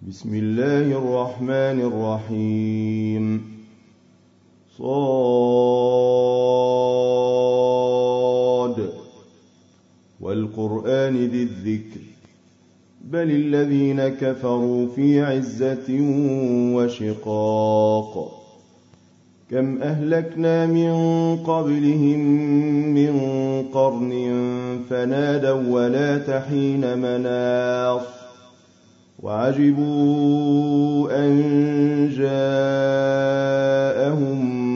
بسم الله الرحمن الرحيم صاد والقرآن ذي الذكر بل الذين كفروا في عزة وشقاق كم أهلكنا من قبلهم من قرن فنادوا ولا تحين مناص وعجبوا أن جاءهم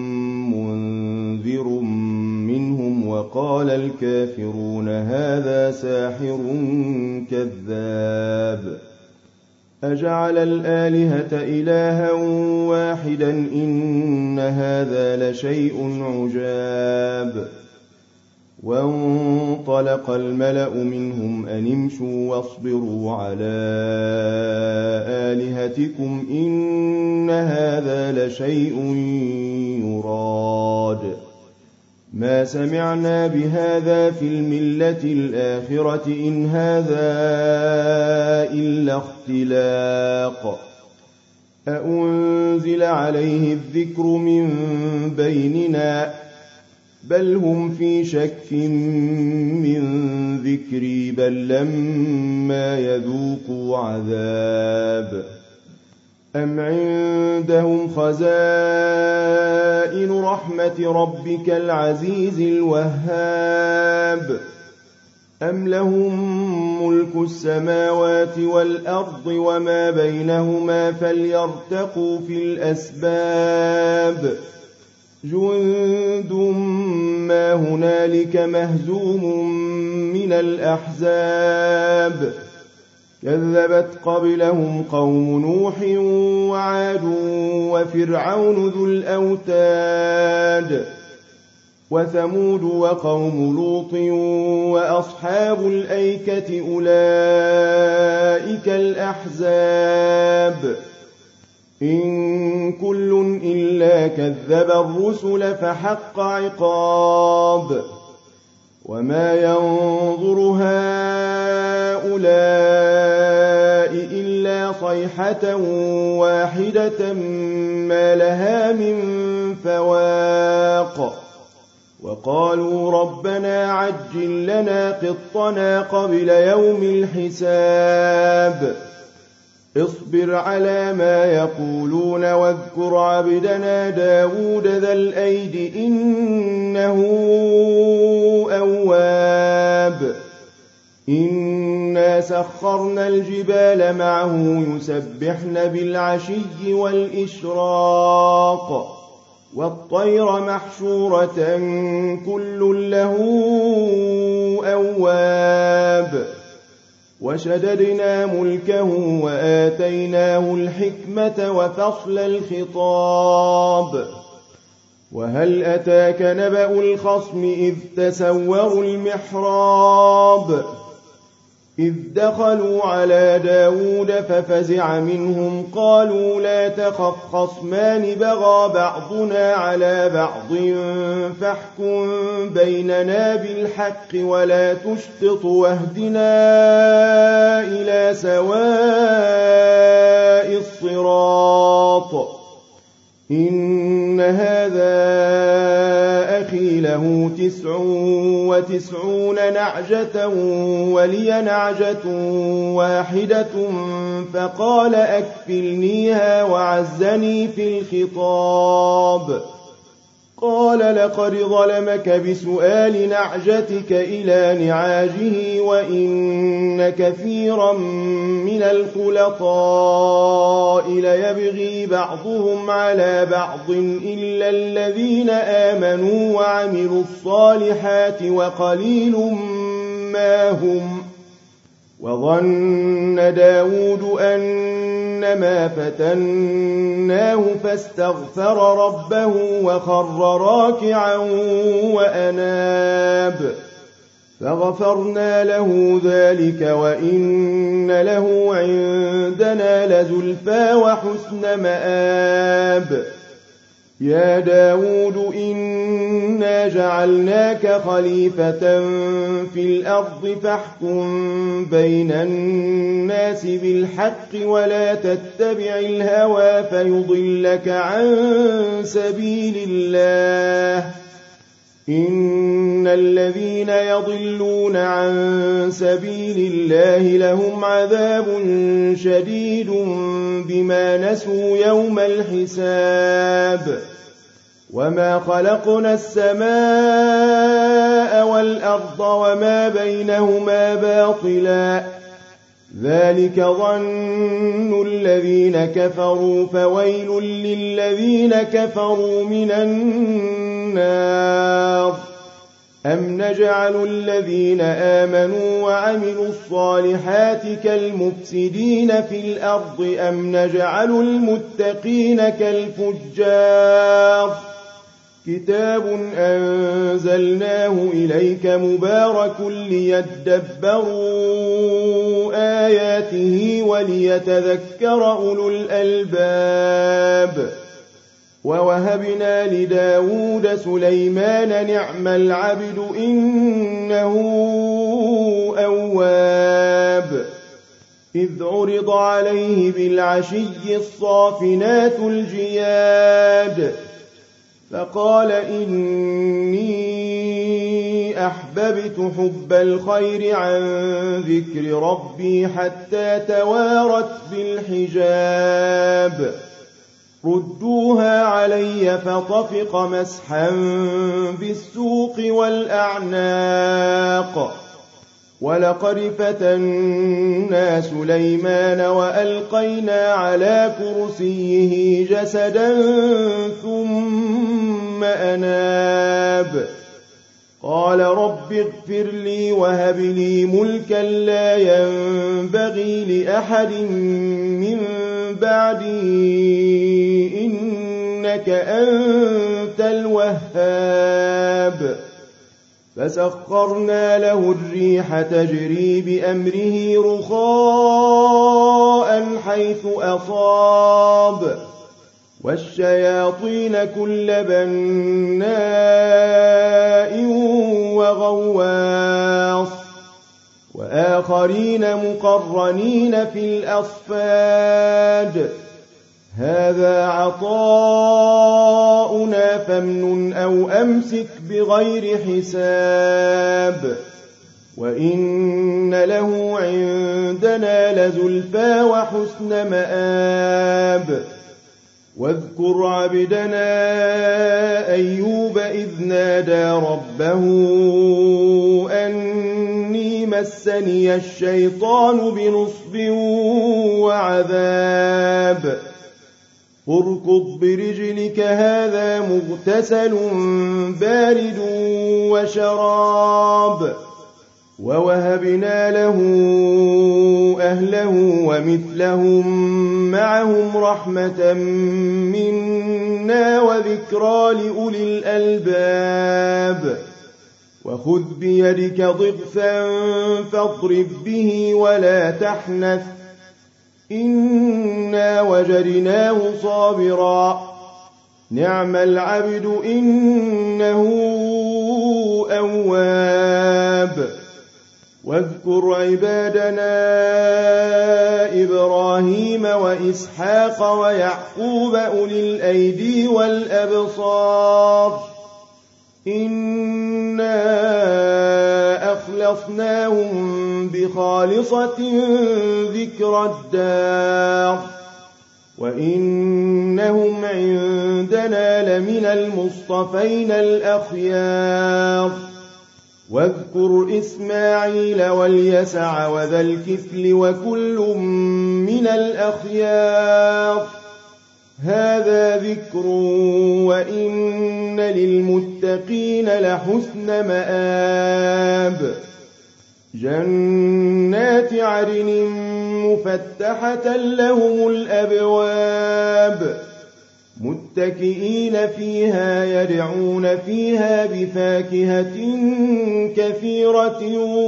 منذر منهم وقال الكافرون هذا ساحر كذاب أجعل الآلهة إلها واحدا إن هذا لشيء عجاب وانطلق الملأ منهم أن امشوا واصبروا على آلهتكم إن هذا لشيء يراد ما سمعنا بهذا في الملة الآخرة إن هذا إلا اختلاق أأنزل عليه الذكر من بيننا بل هم في شك من ذكري بل لما يذوقوا عذاب أم عندهم خزائن رحمة ربك العزيز الوهاب أم لهم ملك السماوات والأرض وما بينهما فليرتقوا في الأسباب جند ما هنالك مهزوم من الأحزاب كذبت قبلهم قوم نوح وعاد وفرعون ذو الأوتاد وثمود وقوم لوط وأصحاب الأيكة أولئك الأحزاب إن كل إلا كذب الرسل فحق عقاب وما ينظر هؤلاء إلا صيحة واحدة ما لها من فواق وقالوا ربنا عجل لنا قطنا قبل يوم الحساب اصبر على ما يقولون واذكر عبدنا داود ذا الأيد إنه أواب إنا سخرنا الجبال معه يسبحن بالعشي والإشراق والطير محشورة كل له أواب وشددنا ملكه وآتيناه الحكمة وفصل الخطاب وهل أتاك نبأ الخصم إذ تسوروا المحراب إذ دخلوا على داود ففزع منهم قالوا لا تخف خصمان بغى بعضنا على بعض فاحكم بيننا بالحق ولا تشطط واهدنا إلى سواء الصراط إن هذا أخي له 99 نعجة ولي نعجة واحدة فقال أكفلنيها وعزني في الخطاب قال لقد ظلمك بسؤال نعجتك إلى نعاجه وإن كثيرا من الخلطاء ليبغي بعضهم على بعض إلا الذين آمنوا وعملوا الصالحات وقليل ما هم وظن داود أنما فتناه فاستغفر ربه وخر راكعا وأناب فغفرنا له ذلك وإن له عندنا لزلفى وحسن مآب يا داود إنا جعلناك خليفة في الأرض فاحكم بين الناس بالحق ولا تتبع الهوى فيضلك عن سبيل الله إن الذين يضلون عن سبيل الله لهم عذاب شديد بما نسوا يوم الحساب وما خلقنا السماء والأرض وما بينهما باطلا ذلك ظن الذين كفروا فويل للذين كفروا من النار أم نجعل الذين آمنوا وعملوا الصالحات كالمفسدين في الأرض أم نجعل المتقين كالفجار كتاب أنزلناه إليك مبارك ليدبروا آياته وليتذكر أولو الألباب ووهبنا لداود سليمان نعم العبد إنه أواب إذ عرض عليه بالعشي الصافنات الجياد فقال إني أحببت حب الخير عن ذكر ربي حتى توارت بالحجاب ردوها علي فطفق مسحا بالسوق والأعناق ولقد فتنا سليمان وألقينا على كرسيه جسدا ثم أناب قال رب اغفر لي وهب لي ملكا لا ينبغي لأحد من بعدي إنك أنت الوهاب فسخرنا له الريح تجري بأمره رخاء حيث أصاب والشياطين كل بناء وغواص وآخرين مقرنين في الأصفاد هذا عطاؤنا فامنن أو أمسك بغير حساب وإن له عندنا لزلفى وحسن مآب واذكر عبدنا أيوب إذ نادى ربه أني مسني الشيطان بنصب وعذاب اركض برجلك هذا مغتسل بارد وشراب ووهبنا له أهله ومثلهم معهم رحمة منا وذكرى لأولي الألباب وخذ بيدك ضغثا فاضرب به ولا تحنث إنا وجدناه صابرا نعم العبد إنه أواب واذكر عبادنا إبراهيم وإسحاق ويعقوب أولي الأيدي والأبصار إنا أخلصناهم بخالصة ذكر الدار وإنهم عندنا لمن المصطفين الأخيار واذكر إسماعيل واليسع وذا الكفل وكل من الأخيار هذا ذكر وإن للمتقين لحسن مآب جنات عدن مفتحة لهم الأبواب متكئين فيها يدعون فيها بفاكهة كثيرة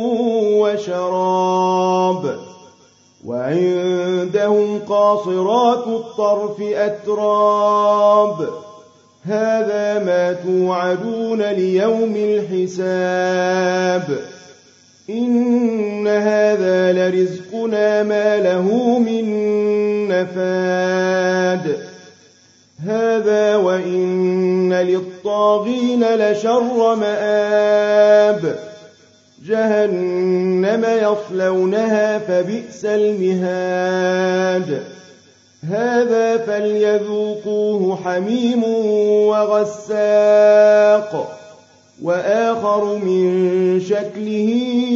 وشراب وعندهم قاصرات الطرف أتراب هذا ما توعدون ليوم الحساب إن هذا لرزقنا ما له من نفاد هذا وإن للطاغين لشر مآب جهنم يصلونها فبئس المهاد هذا فليذوقوه حميم وغساق وآخر من شكله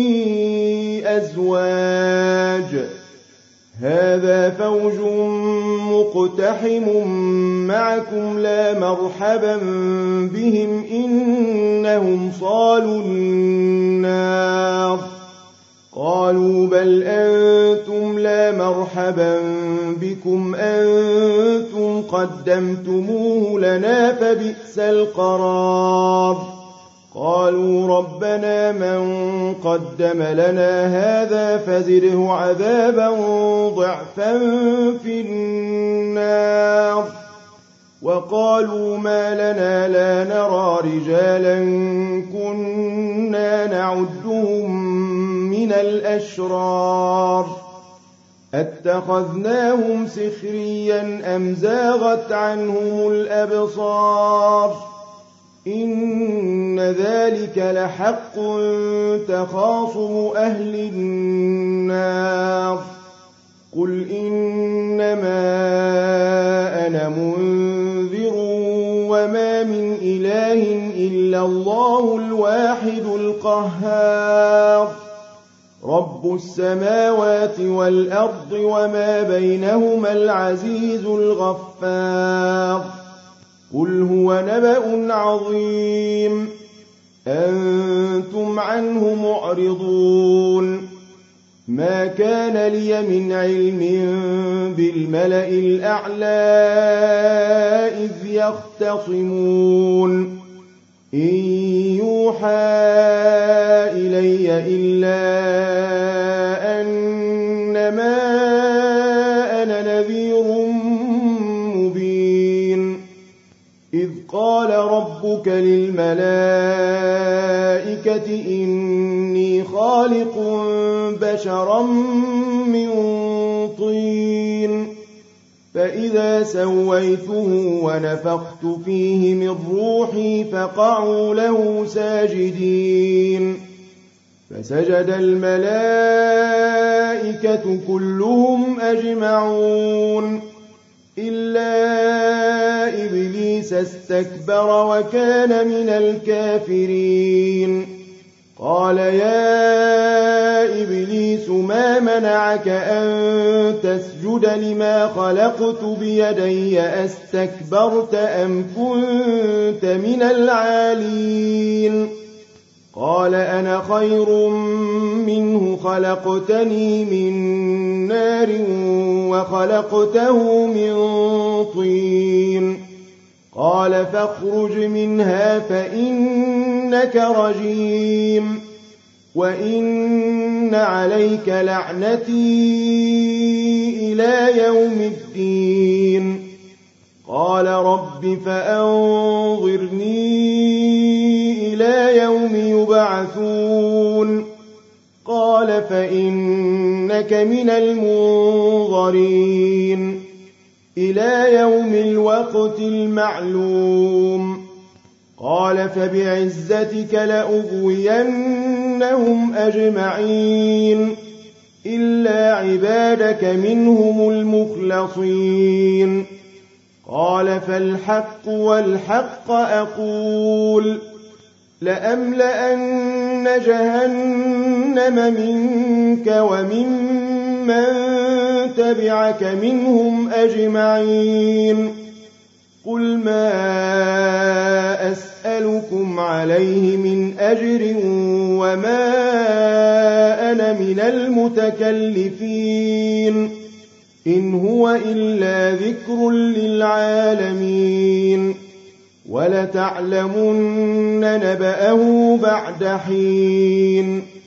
أزواج هذا فوج مقتحم معكم لا مرحبا بهم إنهم صالوا النار قالوا بل أنتم لا مرحبا بكم أنتم قدمتموه لنا فبئس القرار قالوا ربنا من قدم لنا هذا فزده عذابا ضعفا في النار وقالوا ما لنا لا نرى رجالا كنا نعدهم من الأشرار أتخذناهم سخريا أم زاغت عنهم الأبصار إن ذلك لحق تخاصم أهل النار قل إنما أنا منذر وما من إله إلا الله الواحد القهار رب السماوات والأرض وما بينهما العزيز الغفار قل هو نبأ عظيم أنتم عنه معرضون ما كان لي من علم بالملأ الأعلى إذ يختصمون إن يوحى إلي إلا أنما أنا نذير مبين إذ قال ربك للملائكة إني خالق بشرا من طين فإذا سويته ونفخت فيه من روحي فقعوا له ساجدين فسجد الملائكة كلهم أجمعون إلا إبليس استكبر وكان من الكافرين قال يا إبليس ما منعك أن تسجد لما خلقت بيدي أستكبرت أم كنت من العالين قال أنا خير منه خلقتني من نار وخلقته من طين قال فاخرج منها فإنك رجيم وإن عليك لعنتي إلى يوم الدين قال رب فأنظرني إلى يوم يبعثون قال فإنك من المنظرين إلى يوم الوقت المعلوم قال فبعزتك لأغوينهم أجمعين إلا عبادك منهم المخلصين قال فالحق والحق أقول لأملأن جهنم منك وممن تبعك منهم أجمعين قل ما أسألكم عليه من أجر وما أنا من المتكلفين إن هو إلا ذكر للعالمين ولتعلمن نبأه بعد حين